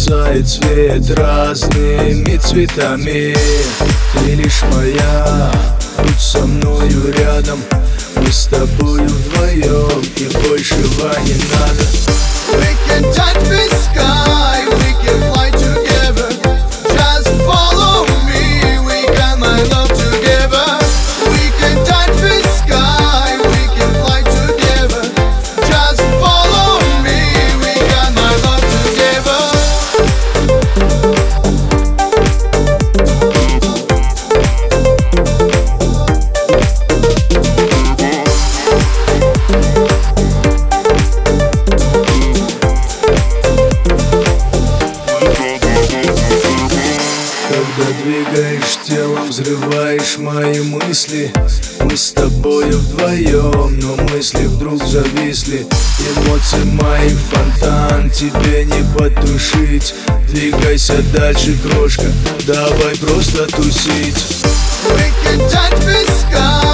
мерцает свет разными цветами. Ты лишь моя, будь со мною рядом. Мы с тобою вдвоем, и большего не надо. We can touch the sky, we can fly together. Just follow me, we got my love together. We can touch the sky, we can fly together. Just follow me, we got my love together. Когда двигаешь телом, взрываешь мои мысли. Мы с тобою вдвоем, но мысли вдруг зависли. Эмоции моих фонтан, тебе не потушить. Двигайся дальше, крошка, давай просто тусить. We can touch the sky.